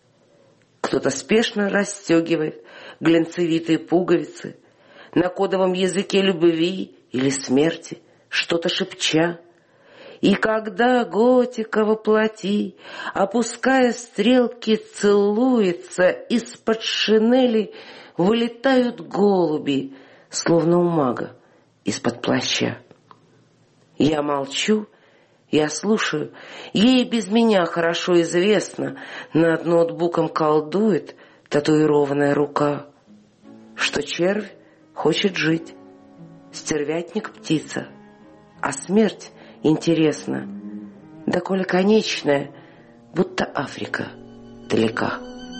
Кто-то спешно расстегивает глянцевитые пуговицы, на кодовом языке любви или смерти, что-то шепча. И когда готика воплоти, опуская стрелки, целуется, из-под шинели вылетают голуби, словно у мага из-под плаща. Я молчу, я слушаю, ей без меня хорошо известно, над ноутбуком колдует татуированная рука, что червь хочет жить, стервятник птица, а смерть интересна, доколе конечная, будто Африка далека.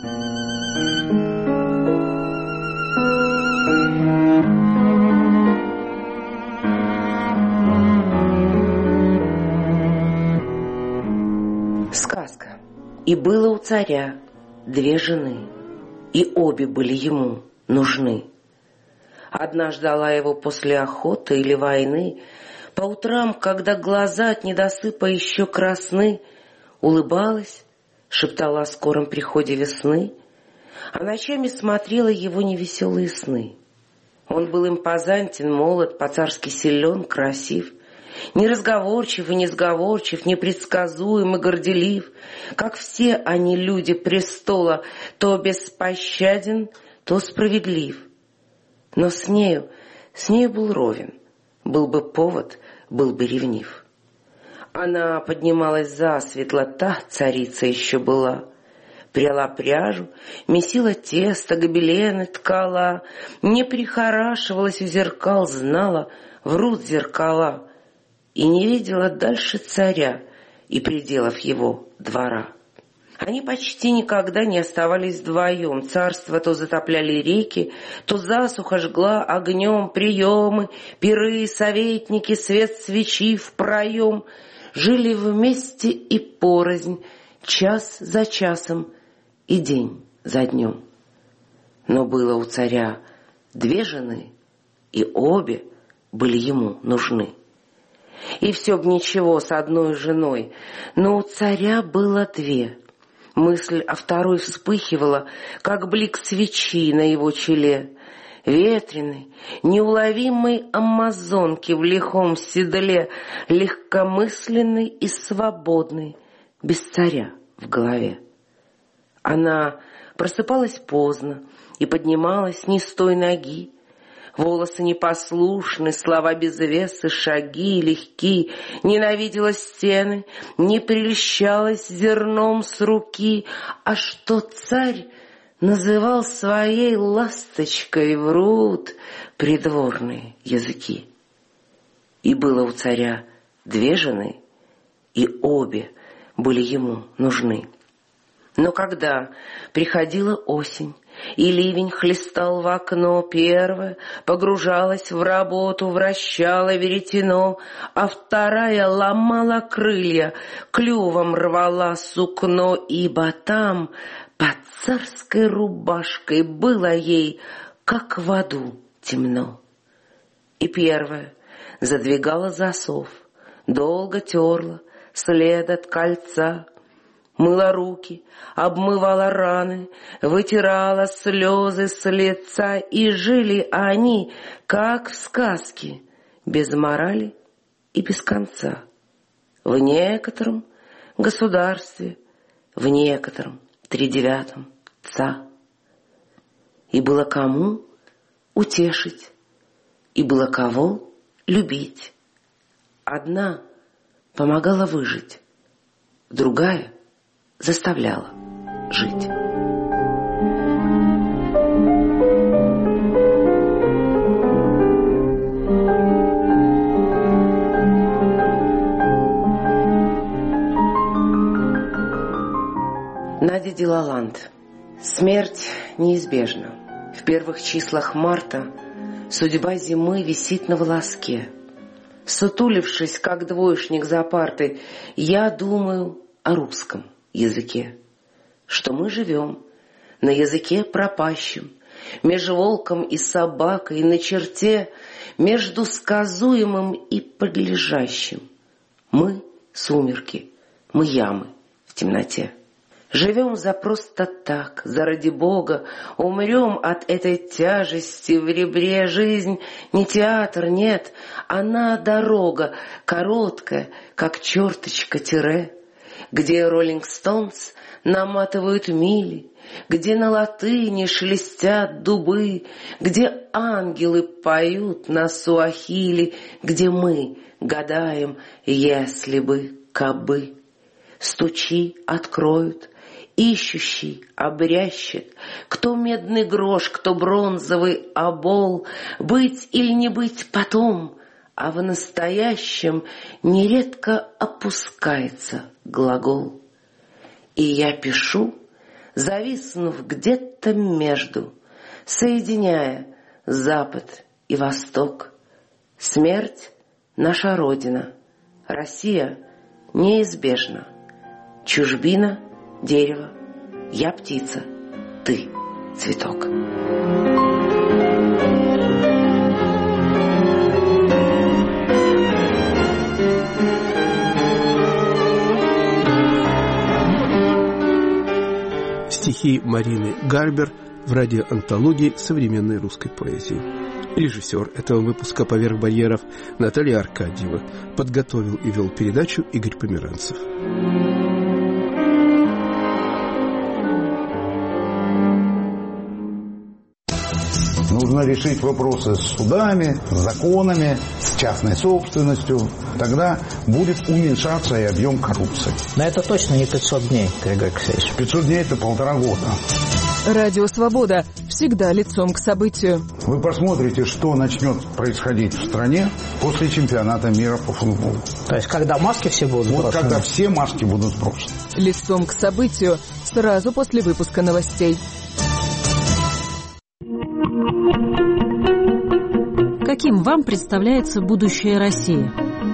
Сказка. И было у царя 2 жены, и обе были ему нужны. Одна ждала его после охоты или войны, по утрам, когда глаза от недосыпа еще красны, улыбалась, шептала о скором приходе весны, а ночами смотрела его невеселые сны. Он был импозантен, молод, по-царски силен, красив, неразговорчив и несговорчив, непредсказуем и горделив, как все они, люди престола, то беспощаден, то справедлив. Но с нею был ровен, был бы повод, был бы ревнив. Она поднималась засветло, та царица еще была, пряла пряжу, месила тесто, гобелены ткала, не прихорашивалась у зеркал, знала, врут зеркала, и не видела дальше царя и пределов его двора. Они почти никогда не оставались вдвоем. Царство то затопляли реки, то засуха жгла огнем приемы, пиры, советники, свет свечи в проем. Жили вместе и порознь, час за часом и день за днем. Но было у царя 2 жены, и обе были ему нужны. И все б ничего с одной женой, но у царя было 2. Мысль о второй вспыхивала, как блик свечи на его челе. Ветреной, неуловимой амазонки в лихом седле, легкомысленной и свободной, без царя в голове. Она просыпалась поздно и поднималась не с той ноги. Волосы непослушны, слова без веса, шаги легки. Ненавидела стены, не прельщалась зерном с руки. А что царь называл своей ласточкой, врут придворные языки. И было у царя 2 жены, и обе были ему нужны. Но когда приходила осень, и ливень хлестал в окно, первая погружалась в работу, вращала веретено, а вторая ломала крылья, клювом рвала сукно, ибо там под царской рубашкой было ей, как в аду, темно. И первая задвигала засов, долго терла след от кольца, мыла руки, обмывала раны, вытирала слезы с лица, и жили они, как в сказке, без морали и без конца. В некотором государстве, в некотором 39-м ца. И было кому утешить, и было кого любить. Одна помогала выжить, другая заставляла жить. Надя Делаланд. Смерть неизбежна. В первых числах марта судьба зимы висит на волоске. Сутулившись, как двоечник за партой, я думаю о русском языке, что мы живем на языке пропащем, меж волком и собакой, на черте, между сказуемым и подлежащим. Мы — сумерки, мы — ямы в темноте. Живем за просто так, заради Бога, умрем от этой тяжести в ребре. Жизнь не театр, нет, она дорога, короткая, как черточка тире, где Роллинг Стоунс наматывают мили, где на латыни шелестят дубы, где ангелы поют на суахили, где мы гадаем, если бы, кабы. Стучи, откроют, ищущий обрящет, кто медный грош, кто бронзовый обол, быть или не быть потом, а в настоящем нередко опускается глагол. И я пишу, зависнув где-то между, соединяя Запад и Восток. Смерть — наша Родина, Россия неизбежна. Чужбина — дерево, я птица, ты — цветок. Стихи Марины Гарбер в радиоантологии современной русской поэзии. Режиссер этого выпуска «Поверх барьеров» Наталья Аркадьева. Подготовил и вел передачу Игорь Померанцев. Нужно решить вопросы с судами, с законами, с частной собственностью. Тогда будет уменьшаться и объем коррупции. Но это точно не 500 дней, Григорий Алексеевич. 500 дней – это 1,5 года. Радио «Свобода» всегда лицом к событию. Вы посмотрите, что начнет происходить в стране после чемпионата мира по футболу. То есть, когда маски все будут сброшены? Вот когда все маски будут сброшены. «Лицом к событию» сразу после выпуска новостей. Каким вам представляется будущее России?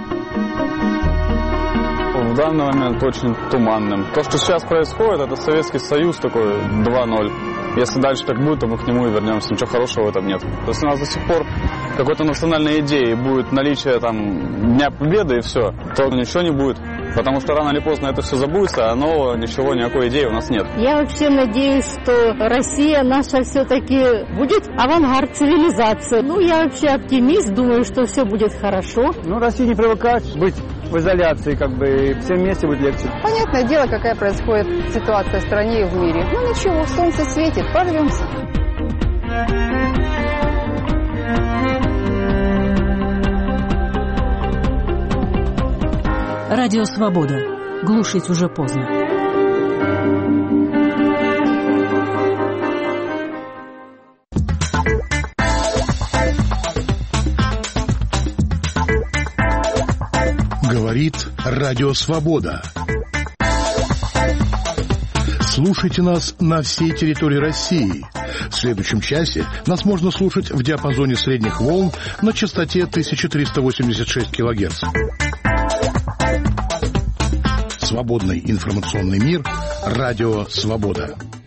В данный момент очень туманным. То, что сейчас происходит, это Советский Союз такой 2.0. Если дальше так будет, то мы к нему и вернемся. Ничего хорошего в этом нет. То есть у нас до сих пор какой-то национальной идеи будет наличие там Дня Победы и все, то ничего не будет. Потому что рано или поздно это все забудется, а нового ничего, никакой идеи у нас нет. Я вообще надеюсь, что Россия наша все-таки будет авангард цивилизации. Я вообще оптимист, думаю, что все будет хорошо. Россия не привыкает быть в изоляции, и всем вместе будет легче. Понятное дело, какая происходит ситуация в стране и в мире. Ничего, солнце светит, прорвемся. Радио «Свобода». Глушить уже поздно. Говорит Радио «Свобода». Слушайте нас на всей территории России. В следующем часе нас можно слушать в диапазоне средних волн на частоте 1386 кГц. Свободный информационный мир. Радио «Свобода».